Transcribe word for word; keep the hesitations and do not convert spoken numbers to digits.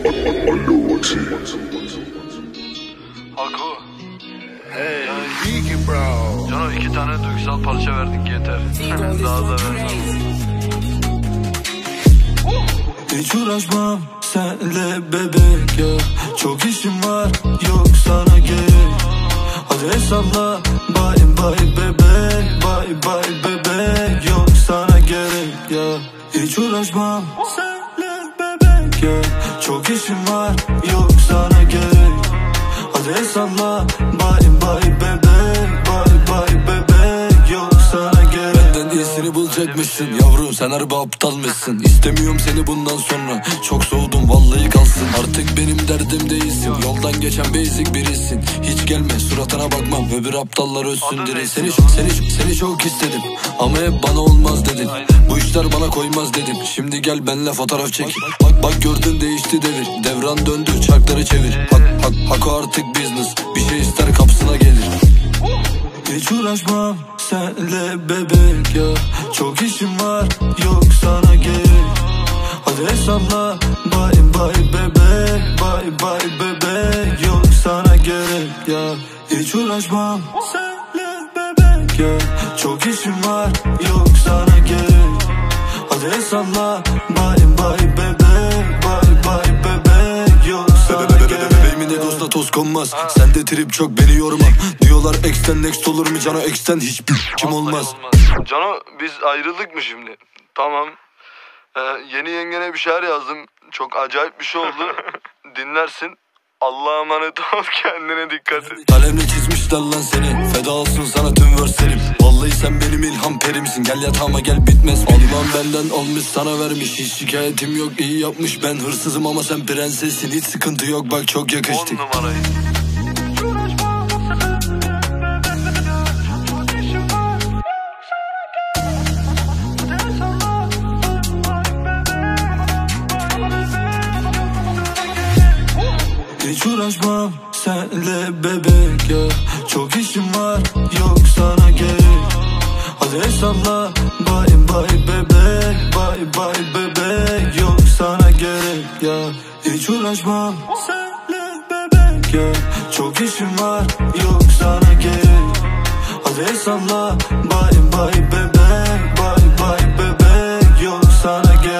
Haku. Hey, Biggie bro. Cano iki tane duygusal parça verdik yeter. Daha da ver. Hiç uğraşmam senle bebek ya. Çok işim var, yok sana gerek. Hadi hesapla, bye bye bebek, bye bye bebek, yok sana gerek ya. Hiç uğraşmam senle bebek ya. Çok işim var, yok sana gerek. Hadi hesapla, bye bye bebek, bye bye bebek, yok sana gerek. Benden iyisini bulacakmışsın yavrum, sen harbi aptalmışsın. İstemiyorum seni bundan sonra, çok soğudum vallahi kalsın. Artık benim derdim değilsin, yoldan geçen basic birisin. Hiç gelme suratına bakmam, öbür aptallar ölsün derin. Seni, seni, seni çok istedim ama hep bana olmaz dedin. Bu işler bana koymaz dedim, şimdi gel benle fotoğraf çek. Bak bak gördün değişti devir, devran döndü çarkları çevir. Hak, hak, hak artık business, bir şey ister kapsına gelir. Hiç uğraşmam senle bebek ya. Çok işim var, yok sana gerek. Hadi hesapla, bye bye bebek, bye bye bebek, yok sana gerek ya. Hiç uğraşmam senle bebek ya. Çok işim var, yok sana gerek. Hadi hesapla, bye bye bebek, bye bye bebek, yok sana gerek. Bebeğimin egosuna toz konmaz, sende trip çok beni yorma. Diyorlar ex'ten next olur mu Cano, ex'ten hiçbir kim olmaz. Cano biz ayrıldık mı şimdi? Tamam. Ee, yeni yengene bir şeyler yazdım. Çok acayip bir şey oldu. Dinlersin. Allah'a emanet ol, kendine dikkat et. Kalemle çizmişler lan seni, feda olsun sana tüm verselim. Vallahi sen benim ilham perimsin, gel yatağıma gel bitmez. Allah'ım benden almış sana vermiş, hiç şikayetim yok, iyi yapmış. Ben hırsızım ama sen prensessin, hiç sıkıntı yok bak çok yakıştık. On numarayı. Hiç uğraşmam senle bebek ya. Çok işim var, yok sana gerek. Hadi hesapla, bye bye bebek, bye bye bebek, yok sana gerek ya. Hiç uğraşmam senle bebek ya. Çok işim var, yok sana gerek. Hadi hesapla, bye bye bebek, bye bye bebek, yok sana gerek.